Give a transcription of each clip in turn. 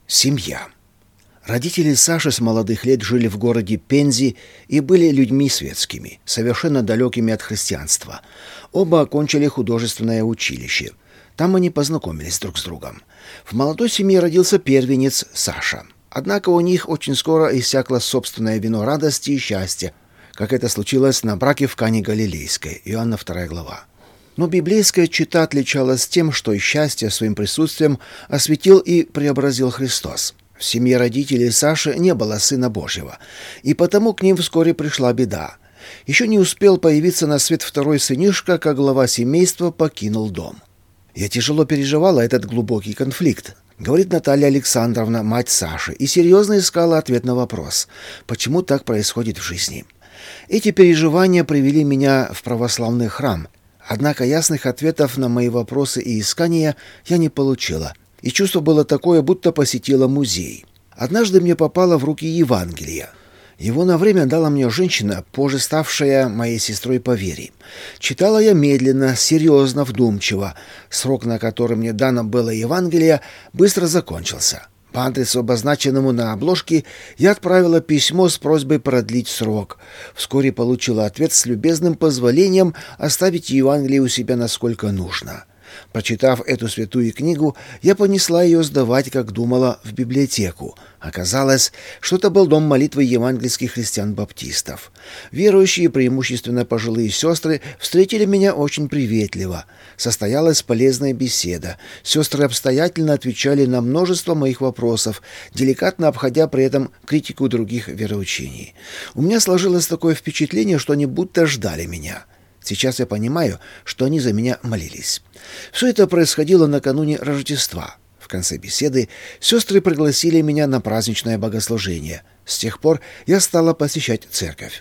Семья. Родители Саши с молодых лет жили в городе Пензе и были людьми светскими, совершенно далекими от христианства. Оба окончили художественное училище. Там они познакомились друг с другом. В молодой семье родился первенец Саша. Однако у них очень скоро иссякло собственное вино радости и счастья, как это случилось на браке в Кане Галилейской, Иоанна 2 глава. Но библейская чета отличалась тем, что и счастье своим присутствием осветил и преобразил Христос. В семье родителей Саши не было Сына Божьего, и потому к ним вскоре пришла беда. Еще не успел появиться на свет второй сынишка, как глава семейства покинул дом. «Я тяжело переживала этот глубокий конфликт», — говорит Наталья Александровна, мать Саши, и серьезно искала ответ на вопрос, почему так происходит в жизни. Эти переживания привели меня в православный храм. Однако ясных ответов на мои вопросы и искания я не получила, и чувство было такое, будто посетила музей. Однажды мне попало в руки Евангелие. Его на время дала мне женщина, позже ставшая моей сестрой по вере. Читала я медленно, серьезно, вдумчиво. Срок, на который мне дано было Евангелие, быстро закончился. По адресу, обозначенному на обложке, я отправила письмо с просьбой продлить срок. Вскоре получила ответ с любезным позволением оставить Евангелие у себя насколько нужно. Прочитав эту святую книгу, я понесла ее сдавать, как думала, в библиотеку. Оказалось, что это был дом молитвы евангельских христиан-баптистов. Верующие, преимущественно пожилые сестры, встретили меня очень приветливо. Состоялась полезная беседа. Сестры обстоятельно отвечали на множество моих вопросов, деликатно обходя при этом критику других вероучений. У меня сложилось такое впечатление, что они будто ждали меня. Сейчас я понимаю, что они за меня молились. Все это происходило накануне Рождества. В конце беседы сестры пригласили меня на праздничное богослужение. С тех пор я стала посещать церковь.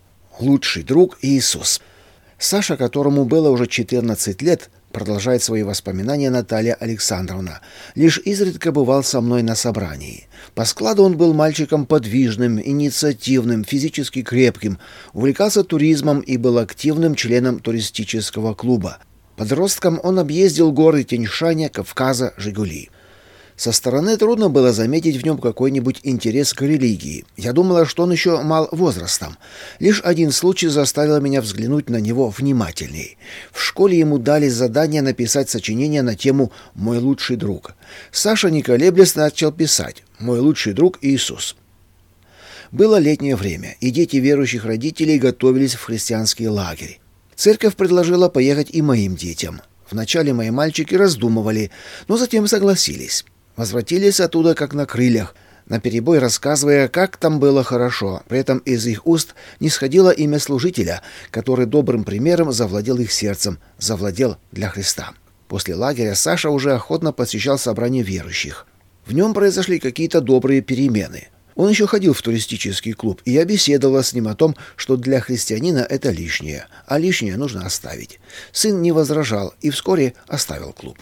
Лучший друг Иисус. Саша, которому было уже 14 лет, продолжает свои воспоминания Наталья Александровна, лишь изредка бывал со мной на собрании. По складу он был мальчиком подвижным, инициативным, физически крепким, увлекался туризмом и был активным членом туристического клуба. Подростком он объездил горы Тянь-Шаня, Кавказа, Жигули. Со стороны трудно было заметить в нем какой-нибудь интерес к религии. Я думала, что он еще мал возрастом. Лишь один случай заставил меня взглянуть на него внимательней. В школе ему дали задание написать сочинение на тему «Мой лучший друг». Саша, не колеблясь, начал писать «Мой лучший друг Иисус». Было летнее время, и дети верующих родителей готовились в христианский лагерь. Церковь предложила поехать и моим детям. Вначале мои мальчики раздумывали, но затем согласились. Возвратились оттуда как на крыльях, наперебой рассказывая, как там было хорошо. При этом из их уст не сходило имя служителя, который добрым примером завладел их сердцем, завладел для Христа. После лагеря Саша уже охотно посещал собрания верующих. В нем произошли какие-то добрые перемены. Он еще ходил в туристический клуб, и я беседовала с ним о том, что для христианина это лишнее, а лишнее нужно оставить. Сын не возражал и вскоре оставил клуб.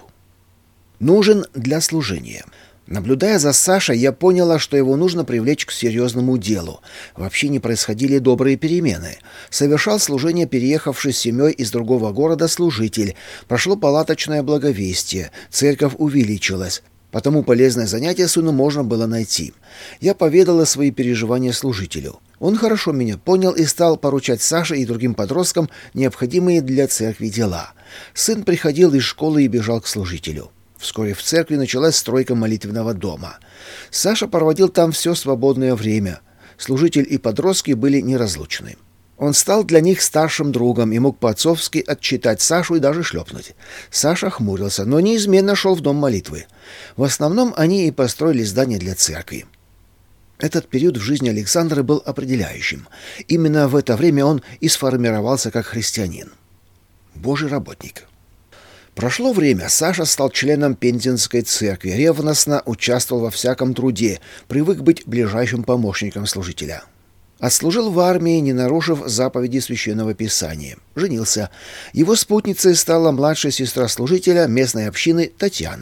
Нужен для служения. Наблюдая за Сашей, я поняла, что его нужно привлечь к серьезному делу. В общине происходили добрые перемены. Совершал служение переехавший с семьей из другого города служитель. Прошло палаточное благовестие. Церковь увеличилась. Потому полезное занятие сыну можно было найти. Я поведала свои переживания служителю. Он хорошо меня понял и стал поручать Саше и другим подросткам необходимые для церкви дела. Сын приходил из школы и бежал к служителю. Вскоре в церкви началась стройка молитвенного дома. Саша проводил там все свободное время. Служитель и подростки были неразлучны. Он стал для них старшим другом и мог по-отцовски отчитать Сашу и даже шлепнуть. Саша хмурился, но неизменно шел в дом молитвы. В основном они и построили здание для церкви. Этот период в жизни Александра был определяющим. Именно в это время он и сформировался как христианин. Божий работник. Прошло время, Саша стал членом Пензенской церкви, ревностно участвовал во всяком труде, привык быть ближайшим помощником служителя. Отслужил в армии, не нарушив заповеди Священного Писания. Женился. Его спутницей стала младшая сестра служителя местной общины Татьяна.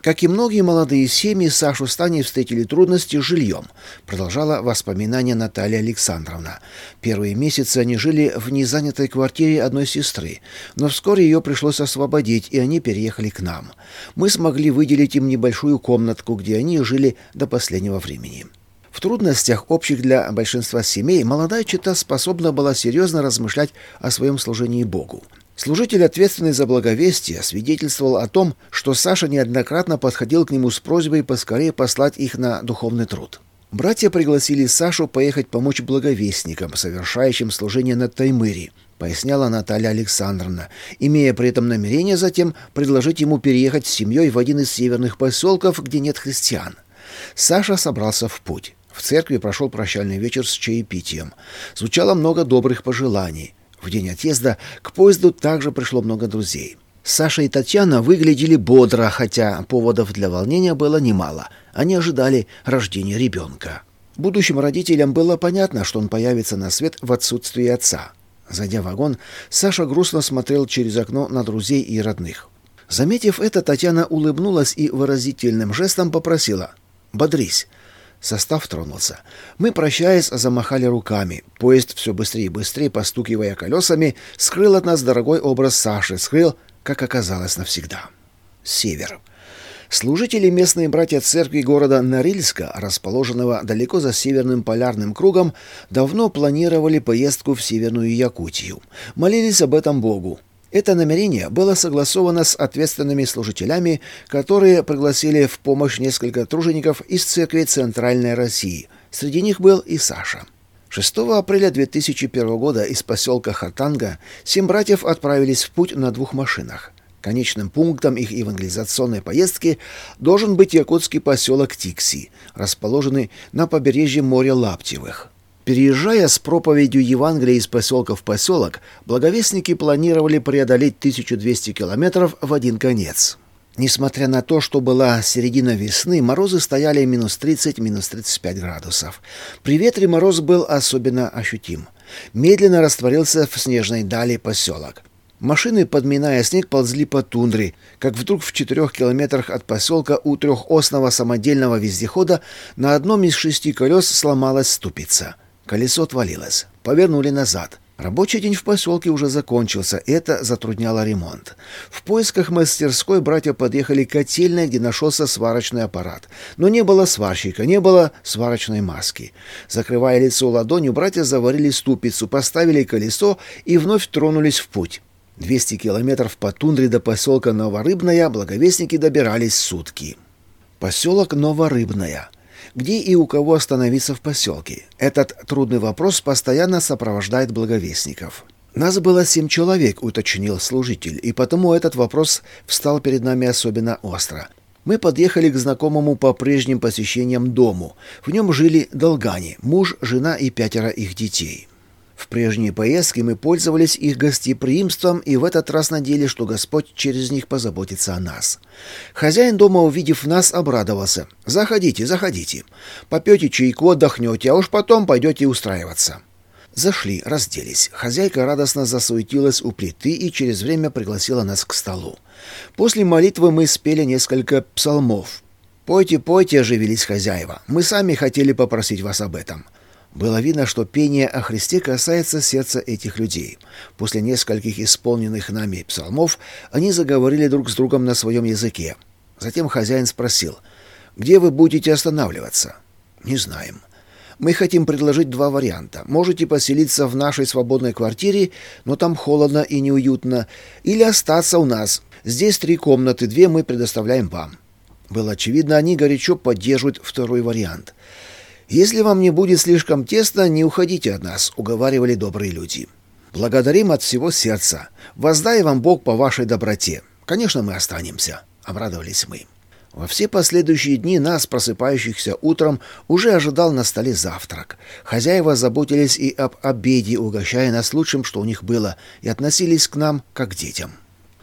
Как и многие молодые семьи, Сашу с Таней встретили трудности с жильем, продолжала воспоминания Наталья Александровна. Первые месяцы они жили в незанятой квартире одной сестры, но вскоре ее пришлось освободить, и они переехали к нам. Мы смогли выделить им небольшую комнатку, где они жили до последнего времени. В трудностях, общих для большинства семей, молодая чета способна была серьезно размышлять о своем служении Богу. Служитель, ответственный за благовестие, свидетельствовал о том, что Саша неоднократно подходил к нему с просьбой поскорее послать их на духовный труд. Братья пригласили Сашу поехать помочь благовестникам, совершающим служение на Таймыре, поясняла Наталья Александровна, имея при этом намерение затем предложить ему переехать с семьей в один из северных поселков, где нет христиан. Саша собрался в путь. В церкви прошел прощальный вечер с чаепитием. Звучало много добрых пожеланий. В день отъезда к поезду также пришло много друзей. Саша и Татьяна выглядели бодро, хотя поводов для волнения было немало. Они ожидали рождения ребенка. Будущим родителям было понятно, что он появится на свет в отсутствие отца. Зайдя в вагон, Саша грустно смотрел через окно на друзей и родных. Заметив это, Татьяна улыбнулась и выразительным жестом попросила: «Бодрись». Состав тронулся. Мы, прощаясь, замахали руками. Поезд все быстрее и быстрее, постукивая колесами, скрыл от нас дорогой образ Саши, скрыл, как оказалось, навсегда. Север. Служители, местные братья церкви города Норильска, расположенного далеко за Северным полярным кругом, давно планировали поездку в Северную Якутию. Молились об этом Богу. Это намерение было согласовано с ответственными служителями, которые пригласили в помощь несколько тружеников из церкви Центральной России. Среди них был и Саша. 6 апреля 2001 года из поселка Хатанга 7 братьев отправились в путь на 2 машинах. Конечным пунктом их евангелизационной поездки должен быть якутский поселок Тикси, расположенный на побережье моря Лаптевых. Переезжая с проповедью Евангелия из поселка в поселок, благовестники планировали преодолеть 1200 километров в один конец. Несмотря на то, что была середина весны, морозы стояли -30, -35 градусов. При ветре мороз был особенно ощутим. Медленно растворился в снежной дали поселок. Машины, подминая снег, ползли по тундре, как вдруг в 4 километрах от поселка у трехосного самодельного вездехода на одном из 6 колес сломалась ступица. Колесо отвалилось. Повернули назад. Рабочий день в поселке уже закончился, и это затрудняло ремонт. В поисках мастерской братья подъехали к котельной, где нашелся сварочный аппарат. Но не было сварщика, не было сварочной маски. Закрывая лицо ладонью, братья заварили ступицу, поставили колесо и вновь тронулись в путь. 200 километров по тундре до поселка Новорыбная благовестники добирались сутки. Поселок Новорыбная. Где и у кого остановиться в поселке? Этот трудный вопрос постоянно сопровождает благовестников. «Нас было 7 человек», — уточнил служитель, и потому этот вопрос встал перед нами особенно остро. Мы подъехали к знакомому по прежним посещениям дому. В нем жили долгани, муж, жена и 5 их детей. В прежние поездки мы пользовались их гостеприимством и в этот раз надеялись, что Господь через них позаботится о нас. Хозяин дома, увидев нас, обрадовался. «Заходите, заходите. Попьете чайку, отдохнете, а уж потом пойдете устраиваться». Зашли, разделись. Хозяйка радостно засуетилась у плиты и через время пригласила нас к столу. После молитвы мы спели несколько псалмов. «Пойте, пойте», — оживились хозяева. «Мы сами хотели попросить вас об этом». Было видно, что пение о Христе касается сердца этих людей. После нескольких исполненных нами псалмов они заговорили друг с другом на своем языке. Затем хозяин спросил: «Где вы будете останавливаться?» «Не знаем. Мы хотим предложить 2 варианта. Можете поселиться в нашей свободной квартире, но там холодно и неуютно, или остаться у нас. Здесь 3 комнаты, 2 мы предоставляем вам». Было очевидно, они горячо поддерживают второй вариант. «Если вам не будет слишком тесно, не уходите от нас», — уговаривали добрые люди. «Благодарим от всего сердца. Воздай вам Бог по вашей доброте. Конечно, мы останемся», — обрадовались мы. Во все последующие дни нас, просыпающихся утром, уже ожидал на столе завтрак. Хозяева заботились и об обеде, угощая нас лучшим, что у них было, и относились к нам как к детям.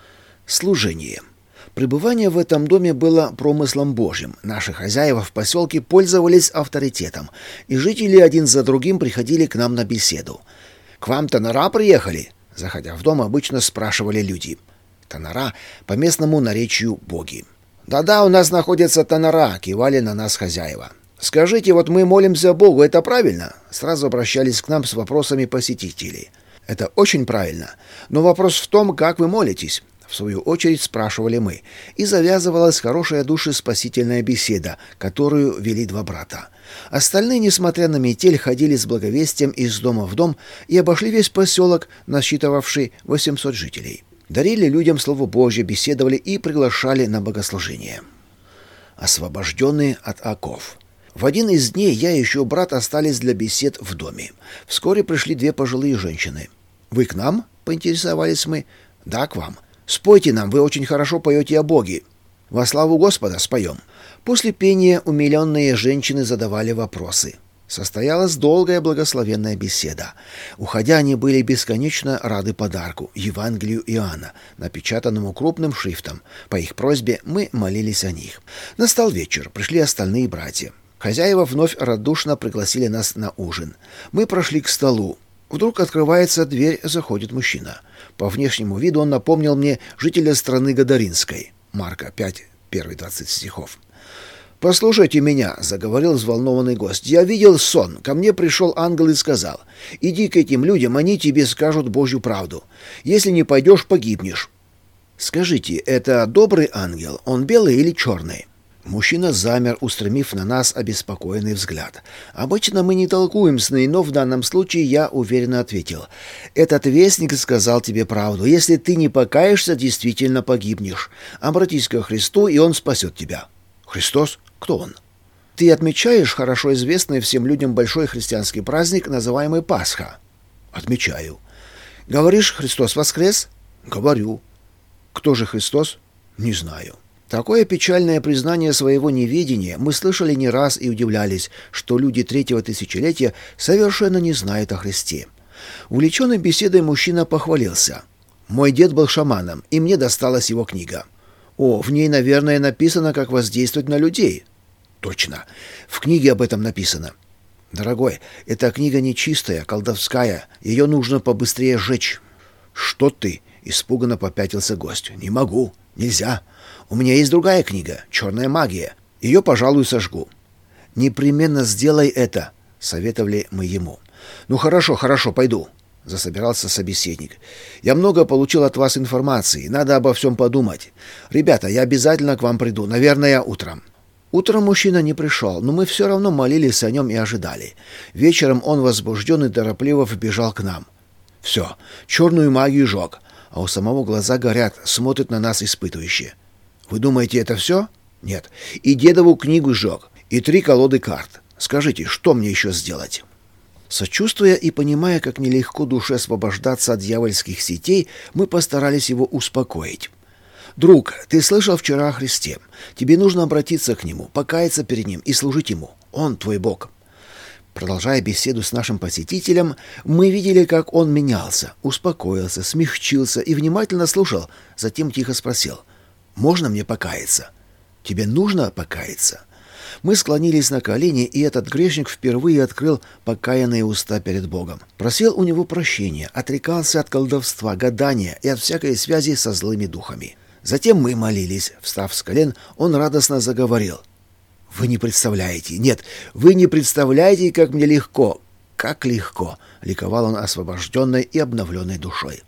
Служение. Пребывание в этом доме было промыслом Божьим. Наши хозяева в поселке пользовались авторитетом, и жители один за другим приходили к нам на беседу. «К вам тонара приехали?» Заходя в дом, обычно спрашивали люди. Тонара по местному наречию боги. «Да-да, у нас находятся тонора», — кивали на нас хозяева. «Скажите, вот мы молимся Богу, это правильно?» Сразу обращались к нам с вопросами посетителей. «Это очень правильно. Но вопрос в том, как вы молитесь?» В свою очередь спрашивали мы. И завязывалась хорошая душеспасительная беседа, которую вели два брата. Остальные, несмотря на метель, ходили с благовестием из дома в дом и обошли весь поселок, насчитывавший 800 жителей. Дарили людям Слово Божье, беседовали и приглашали на богослужение. Освобожденные от оков. В один из дней я и еще брат остались для бесед в доме. Вскоре пришли две пожилые женщины. «Вы к нам?» — поинтересовались мы. «Да, к вам. Спойте нам, вы очень хорошо поете о Боге». «Во славу Господа споем». После пения умиленные женщины задавали вопросы. Состоялась долгая благословенная беседа. Уходя, они были бесконечно рады подарку — Евангелию Иоанна, напечатанному крупным шрифтом. По их просьбе мы молились о них. Настал вечер, пришли остальные братья. Хозяева вновь радушно пригласили нас на ужин. Мы прошли к столу. Вдруг открывается дверь, заходит мужчина. По внешнему виду он напомнил мне жителя страны Гадаринской. Марка 5, 1-20 стихов. «Послушайте меня», — заговорил взволнованный гость. «Я видел сон. Ко мне пришел ангел и сказал: иди к этим людям, они тебе скажут Божью правду. Если не пойдешь, погибнешь». «Скажите, это добрый ангел? Он белый или черный?» Мужчина замер, устремив на нас обеспокоенный взгляд. Обычно мы не толкуем сны, но в данном случае я уверенно ответил: «Этот вестник сказал тебе правду. Если ты не покаешься, действительно погибнешь. Обратись ко Христу, и Он спасет тебя». «Христос? Кто Он?» «Ты отмечаешь хорошо известный всем людям большой христианский праздник, называемый Пасха?» «Отмечаю». «Говоришь, Христос воскрес?» «Говорю». «Кто же Христос?» «Не знаю». Такое печальное признание своего неведения мы слышали не раз и удивлялись, что люди третьего тысячелетия совершенно не знают о Христе. Увлеченный беседой мужчина похвалился: «Мой дед был шаманом, и мне досталась его книга». «О, в ней, наверное, написано, как воздействовать на людей». «Точно. В книге об этом написано». «Дорогой, эта книга нечистая, колдовская. Ее нужно побыстрее сжечь». «Что ты?» — испуганно попятился гость. «Не могу. Нельзя. У меня есть другая книга «Черная магия». Ее, пожалуй, сожгу». «Непременно сделай это», — советовали мы ему. «Ну хорошо, пойду», — засобирался собеседник. «Я много получил от вас информации. Надо обо всем подумать. Ребята, я обязательно к вам приду. Наверное, утром». Утром мужчина не пришел, но мы все равно молились о нем и ожидали. Вечером он, возбужденный, торопливо вбежал к нам. «Все, черную магию жег». А у самого глаза горят, смотрит на нас испытывающе. «Вы думаете, это все?» «Нет. И дедову книгу сжег, и 3 колоды карт. Скажите, что мне еще сделать?» Сочувствуя и понимая, как нелегко душе освобождаться от дьявольских сетей, мы постарались его успокоить. «Друг, ты слышал вчера о Христе. Тебе нужно обратиться к Нему, покаяться перед Ним и служить Ему. Он твой Бог». Продолжая беседу с нашим посетителем, мы видели, как он менялся, успокоился, смягчился и внимательно слушал, затем тихо спросил: «Можно мне покаяться?» «Тебе нужно покаяться?» Мы склонились на колени, и этот грешник впервые открыл покаянные уста перед Богом. Просил у Него прощения, отрекался от колдовства, гадания и от всякой связи со злыми духами. Затем мы молились. Встав с колен, он радостно заговорил: «Вы не представляете, нет, вы не представляете, как мне легко, как легко!» — ликовал он освобожденной и обновленной душой.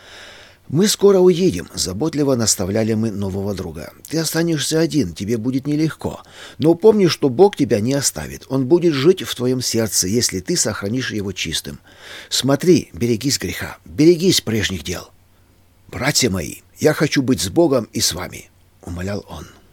«Мы скоро уедем», — заботливо наставляли мы нового друга. «Ты останешься один, тебе будет нелегко. Но помни, что Бог тебя не оставит. Он будет жить в твоем сердце, если ты сохранишь его чистым. Смотри, берегись греха, берегись прежних дел». «Братья мои, я хочу быть с Богом и с вами», — умолял он.